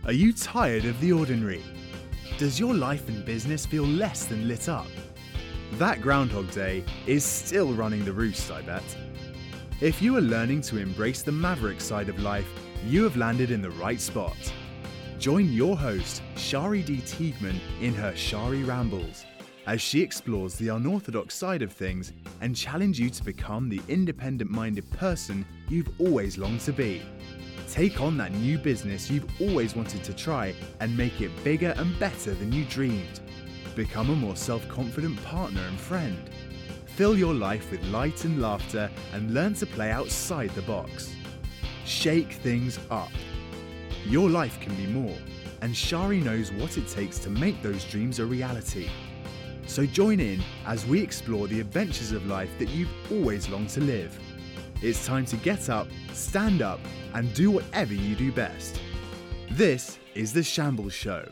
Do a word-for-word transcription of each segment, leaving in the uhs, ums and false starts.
Are you tired of the ordinary? Does your life and business feel less than lit up? That Groundhog Day is still running the roost, I bet. If you are learning to embrace the maverick side of life, you have landed in the right spot. Join your host, Shari D. Teigman, in her Shari Rambles, as she explores the unorthodox side of things and challenge you to become the independent-minded person you've always longed to be. Take on that new business you've always wanted to try and make it bigger and better than you dreamed. Become a more self-confident partner and friend. Fill your life with light and laughter and learn to play outside the box. Shake things up. Your life can be more, and Shari knows what it takes to make those dreams a reality. So join in as we explore the adventures of life that you've always longed to live. It's time to get up, stand up, and do whatever you do best. This is The Shambles Show.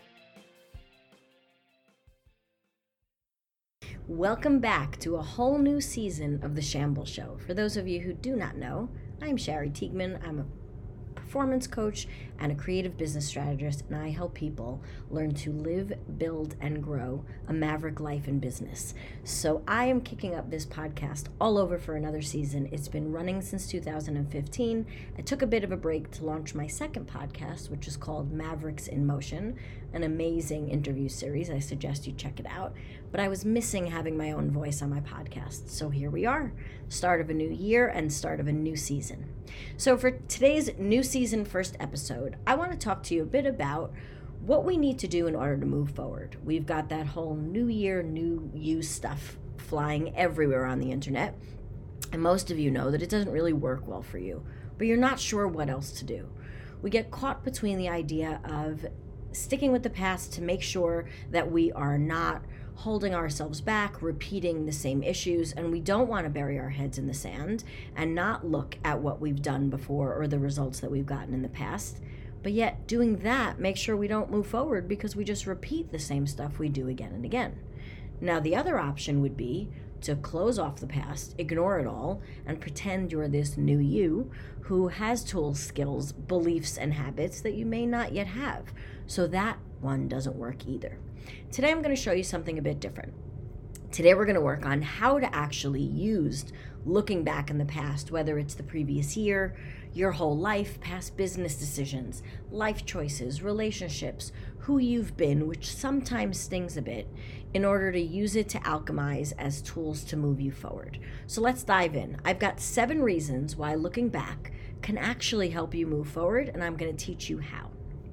Welcome back to a whole new season of The Shambles Show. For those of you who do not know, I'm Shari Teigman. I'm a performance coach and a creative business strategist, and I help people learn to live, build, and grow a maverick life and business. So I am kicking up this podcast all over for another season. It's been running since two thousand fifteen. I took a bit of a break to launch my second podcast, which is called Mavericks in Motion, an amazing interview series. I suggest you check it out. But I was missing having my own voice on my podcast. So here we are, start of a new year and start of a new season. So for today's new season first episode, I want to talk to you a bit about what we need to do in order to move forward. We've got that whole new year, new you stuff flying everywhere on the internet. And most of you know that it doesn't really work well for you, but you're not sure what else to do. We get caught between the idea of sticking with the past to make sure that we are not holding ourselves back, repeating the same issues, and we don't want to bury our heads in the sand and not look at what we've done before or the results that we've gotten in the past. But yet doing that makes sure we don't move forward because we just repeat the same stuff we do again and again. Now, the other option would be to close off the past, ignore it all, and pretend you're this new you who has tools, skills, beliefs, and habits that you may not yet have. So that one doesn't work either. Today I'm going to show you something a bit different. Today we're going to work on how to actually use looking back in the past, whether it's the previous year, your whole life, past business decisions, life choices, relationships, who you've been, which sometimes stings a bit, in order to use it to alchemize as tools to move you forward. So let's dive in. I've got seven reasons why looking back can actually help you move forward, and I'm going to teach you how.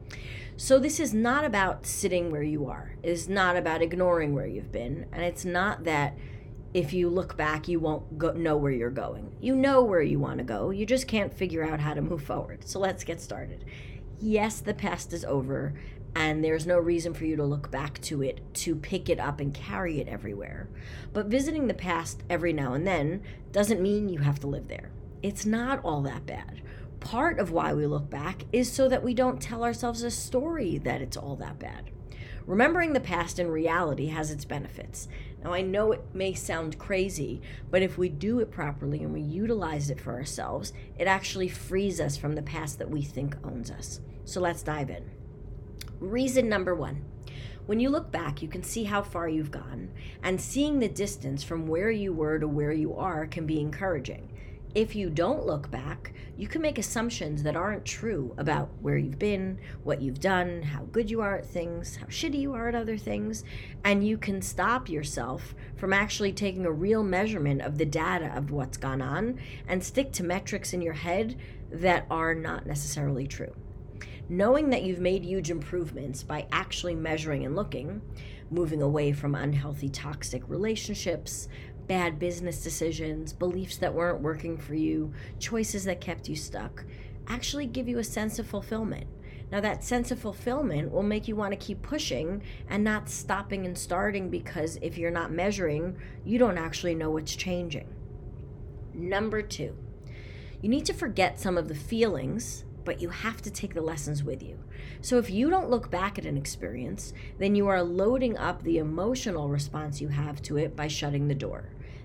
So this is not about sitting where you are. It is not about ignoring where you've been. And it's not that if you look back, you won't go, know where you're going. You know where you want to go. You just can't figure out how to move forward. So let's get started. Yes, the past is over, and there's no reason for you to look back to it, to pick it up and carry it everywhere. But visiting the past every now and then doesn't mean you have to live there. It's not all that bad. Part of why we look back is so that we don't tell ourselves a story that it's all that bad. Remembering the past in reality has its benefits. Now, I know it may sound crazy, but if we do it properly and we utilize it for ourselves, it actually frees us from the past that we think owns us. So let's dive in. Reason number one. When you look back, you can see how far you've gone, and seeing the distance from where you were to where you are can be encouraging. If you don't look back, you can make assumptions that aren't true about where you've been, what you've done, how good you are at things, how shitty you are at other things, and you can stop yourself from actually taking a real measurement of the data of what's gone on and stick to metrics in your head that are not necessarily true. Knowing that you've made huge improvements by actually measuring and looking, moving away from unhealthy, toxic relationships, bad business decisions, beliefs that weren't working for you, choices that kept you stuck, actually give you a sense of fulfillment. Now, that sense of fulfillment will make you want to keep pushing and not stopping and starting, because if you're not measuring, you don't actually know what's changing. Number two, you need to forget some of the feelings, but you have to take the lessons with you. So if you don't look back at an experience, then you are loading up the emotional response you have to it by shutting the door.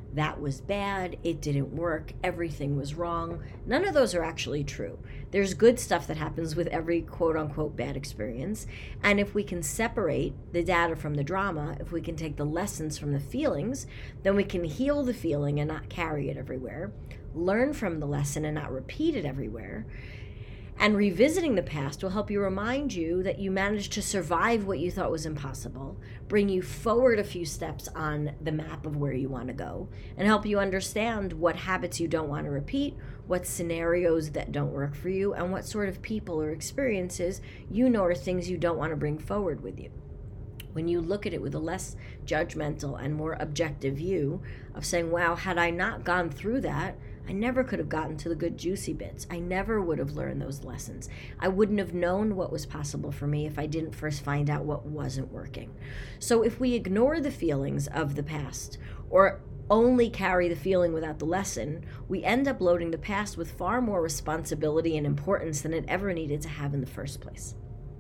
that was bad, it didn't work, everything was wrong. None of those are actually true. There's good stuff that happens with every quote unquote bad experience. And if we can separate the data from the drama, if we can take the lessons from the feelings, then we can heal the feeling and not carry it everywhere, learn from the lesson and not repeat it everywhere. And revisiting the past will help you remind you that you managed to survive what you thought was impossible, bring you forward a few steps on the map of where you want to go, and help you understand what habits you don't want to repeat, what scenarios that don't work for you, and what sort of people or experiences you know are things you don't want to bring forward with you. When you look at it with a less judgmental and more objective view of saying, wow, had I not gone through that, I never could have gotten to the good juicy bits. I never would have learned those lessons. I wouldn't have known what was possible for me if I didn't first find out what wasn't working. So if we ignore the feelings of the past or only carry the feeling without the lesson, we end up loading the past with far more responsibility and importance than it ever needed to have in the first place.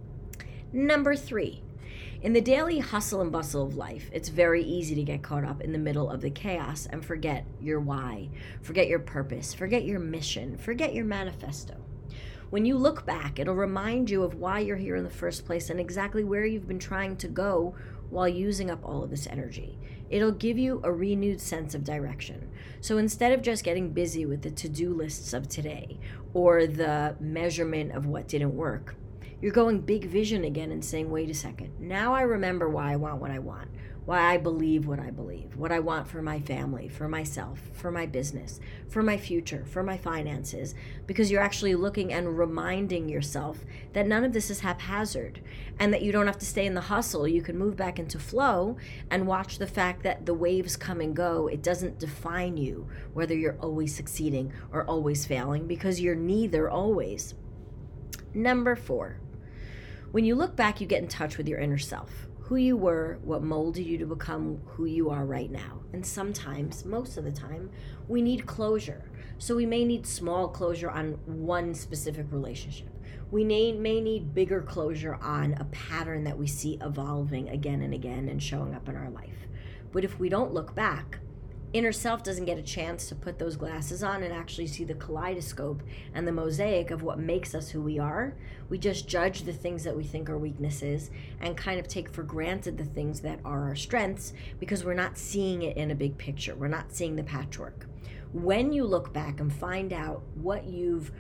Number three. In the daily hustle and bustle of life, it's very easy to get caught up in the middle of the chaos and forget your why, forget your purpose, forget your mission, forget your manifesto. When you look back, it'll remind you of why you're here in the first place and exactly where you've been trying to go while using up all of this energy. It'll give you a renewed sense of direction. So instead of just getting busy with the to-do lists of today or the measurement of what didn't work, you're going big vision again and saying, wait a second, now I remember why I want what I want, why I believe what I believe, what I want for my family, for myself, for my business, for my future, for my finances, because you're actually looking and reminding yourself that none of this is haphazard and that you don't have to stay in the hustle. You can move back into flow and watch the fact that the waves come and go. It doesn't define you, whether you're always succeeding or always failing, because you're neither always. Number four. When you look back, you get in touch with your inner self, who you were, what molded you to become who you are right now. And sometimes, most of the time, we need closure. So we may need small closure on one specific relationship. We may, may need bigger closure on a pattern that we see evolving again and again and showing up in our life. But if we don't look back, inner self doesn't get a chance to put those glasses on and actually see the kaleidoscope and the mosaic of what makes us who we are. We just judge the things that we think are weaknesses and kind of take for granted the things that are our strengths because we're not seeing it in a big picture. We're not seeing the patchwork. When you look back and find out what you've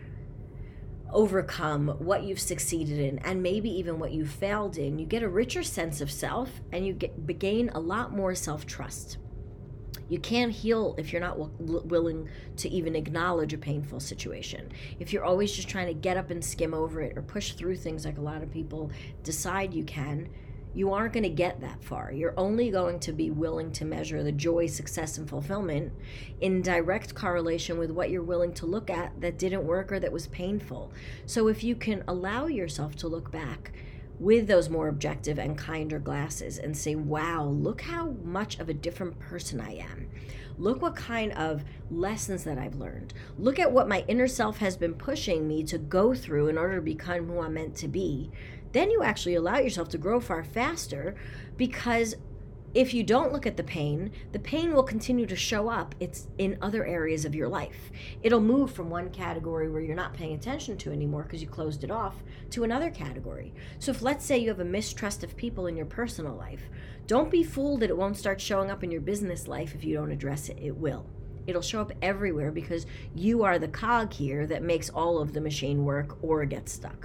overcome, what you've succeeded in, and maybe even what you failed in, you get a richer sense of self and you get, gain a lot more self-trust. You can't heal if you're not w- willing to even acknowledge a painful situation. If you're always just trying to get up and skim over it or push through things like a lot of people decide you can, you aren't going to get that far. You're only going to be willing to measure the joy, success, and fulfillment in direct correlation with what you're willing to look at that didn't work or that was painful. So if you can allow yourself to look back with those more objective and kinder glasses and say, wow, look how much of a different person I am. Look what kind of lessons that I've learned. Look at what my inner self has been pushing me to go through in order to become who I'm meant to be. Then you actually allow yourself to grow far faster, because if you don't look at the pain, the pain will continue to show up. It's in other areas of your life. It'll move from one category where you're not paying attention to anymore because you closed it off to another category. So if, let's say, you have a mistrust of people in your personal life, don't be fooled that it won't start showing up in your business life if you don't address it. It will. It'll show up everywhere because you are the cog here that makes all of the machine work or get stuck.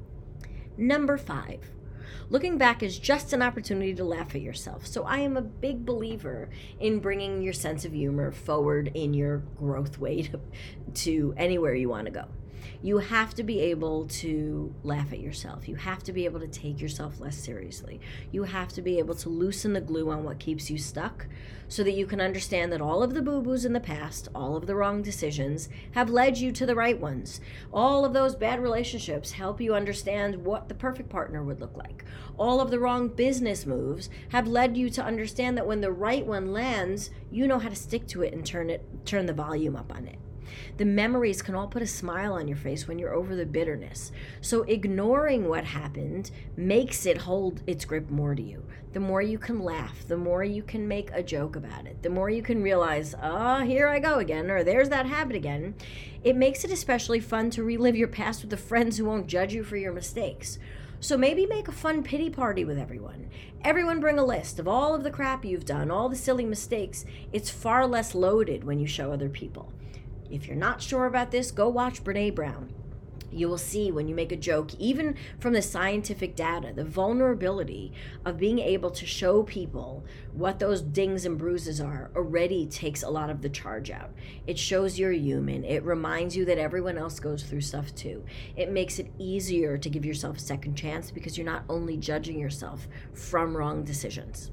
Number five. Looking back is just an opportunity to laugh at yourself. So I am a big believer in bringing your sense of humor forward in your growth way to, to anywhere you want to go. You have to be able to laugh at yourself. You have to be able to take yourself less seriously. You have to be able to loosen the glue on what keeps you stuck so that you can understand that all of the boo-boos in the past, all of the wrong decisions, have led you to the right ones. All of those bad relationships help you understand what the perfect partner would look like. All of the wrong business moves have led you to understand that when the right one lands, you know how to stick to it and turn it, turn the volume up on it. The memories can all put a smile on your face when you're over the bitterness. So ignoring what happened makes it hold its grip more to you. The more you can laugh, the more you can make a joke about it, the more you can realize, ah, oh, here I go again, or there's that habit again. It makes it especially fun to relive your past with the friends who won't judge you for your mistakes. So maybe make a fun pity party with everyone. Everyone bring a list of all of the crap you've done, all the silly mistakes. It's far less loaded when you show other people. If you're not sure about this, go watch Brené Brown. You will see when you make a joke, even from the scientific data, the vulnerability of being able to show people what those dings and bruises are already takes a lot of the charge out. It shows you're human. It reminds you that everyone else goes through stuff too. It makes it easier to give yourself a second chance because you're not only judging yourself from wrong decisions.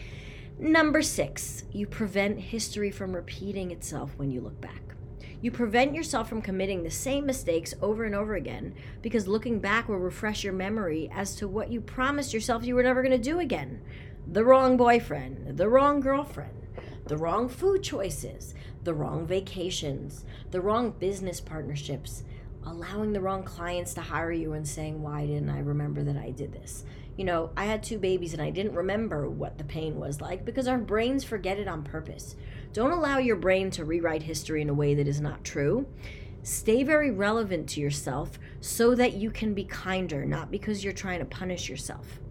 Number six, you prevent history from repeating itself when you look back. You prevent yourself from committing the same mistakes over and over again because looking back will refresh your memory as to what you promised yourself you were never going to do again. The wrong boyfriend, the wrong girlfriend, the wrong food choices, the wrong vacations, the wrong business partnerships, allowing the wrong clients to hire you and saying, why didn't I remember that I did this? You know, I had two babies and I didn't remember what the pain was like because our brains forget it on purpose. Don't allow your brain to rewrite history in a way that is not true. Stay very relevant to yourself so that you can be kinder, not because you're trying to punish yourself.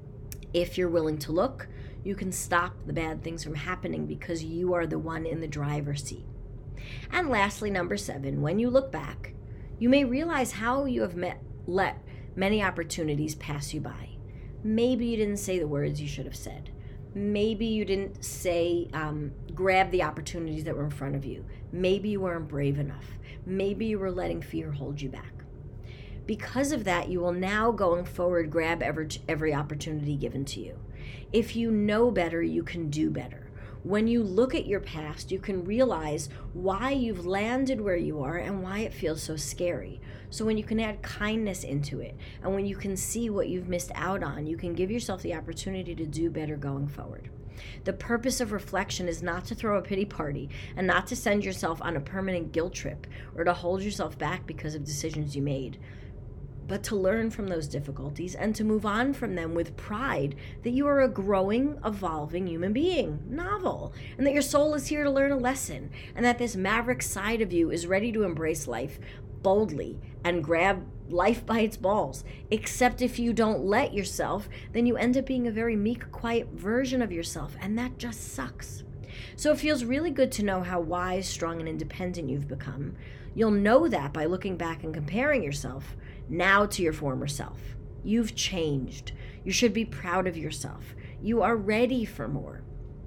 If you're willing to look, you can stop the bad things from happening because you are the one in the driver's seat. And lastly, number seven, when you look back, you may realize how you have met, let many opportunities pass you by. Maybe you didn't say the words you should have said. Maybe you didn't say, um, grab the opportunities that were in front of you. Maybe you weren't brave enough. Maybe you were letting fear hold you back. Because of that, you will now, going forward, grab every, every opportunity given to you. If you know better, you can do better. When you look at your past, you can realize why you've landed where you are and why it feels so scary. So when you can add kindness into it, and when you can see what you've missed out on, you can give yourself the opportunity to do better going forward. The purpose of reflection is not to throw a pity party and not to send yourself on a permanent guilt trip or to hold yourself back because of decisions you made, but to learn from those difficulties and to move on from them with pride that you are a growing, evolving human being, novel, and that your soul is here to learn a lesson, and that this maverick side of you is ready to embrace life boldly and grab life by its balls. Except if you don't let yourself, then you end up being a very meek, quiet version of yourself, and that just sucks. So it feels really good to know how wise, strong, and independent you've become. You'll know that by looking back and comparing yourself now to your former self. You've changed. You should be proud of yourself. You are ready for more.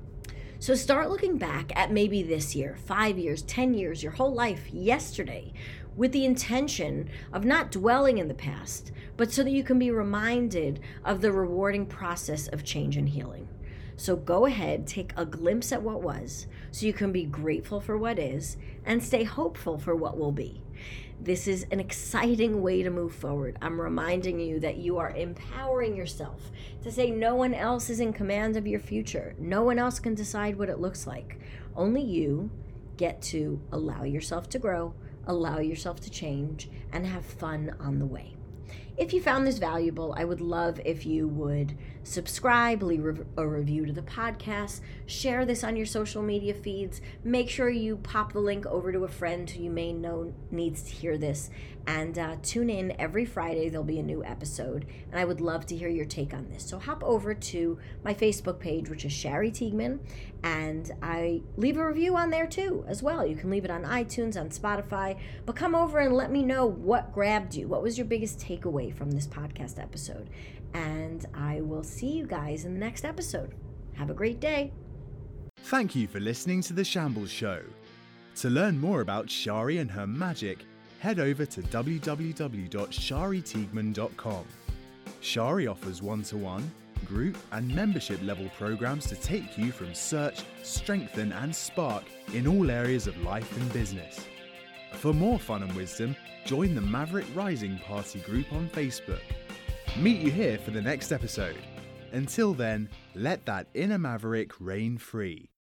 So start looking back at maybe this year, five years, ten years, your whole life, yesterday, with the intention of not dwelling in the past, but so that you can be reminded of the rewarding process of change and healing. So go ahead, take a glimpse at what was, so you can be grateful for what is, and stay hopeful for what will be. This is an exciting way to move forward. I'm reminding you that you are empowering yourself to say no one else is in command of your future. No one else can decide what it looks like. Only you get to allow yourself to grow, allow yourself to change, and have fun on the way. If you found this valuable, I would love if you would subscribe, leave a review to the podcast, share this on your social media feeds, make sure you pop the link over to a friend who you may know needs to hear this, and uh, tune in every Friday. There'll be a new episode, and I would love to hear your take on this. So hop over to my Facebook page, which is Shari Teigman, and I leave a review on there too as well. You can leave it on iTunes, on Spotify, but come over and let me know what grabbed you. What was your biggest takeaway from this podcast episode? And I will see you guys in the next episode. Have a great day. Thank you for listening to The Shambles Show. To learn more about Shari and her magic, head over to w w w dot shari teigman dot com. Shari offers one-to-one, group and membership level programs to take you from search, strengthen and spark in all areas of life and business. For more fun and wisdom, join the Maverick Rising Party group on Facebook. Meet you here for the next episode. Until then, let that inner maverick reign free.